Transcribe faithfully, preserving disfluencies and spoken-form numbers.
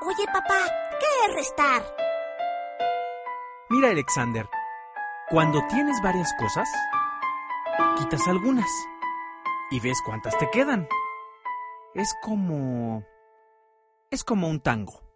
Oye, papá, ¿qué es restar? Mira, Alexander, cuando tienes varias cosas, quitas algunas y ves cuántas te quedan. Es como... es como un tango.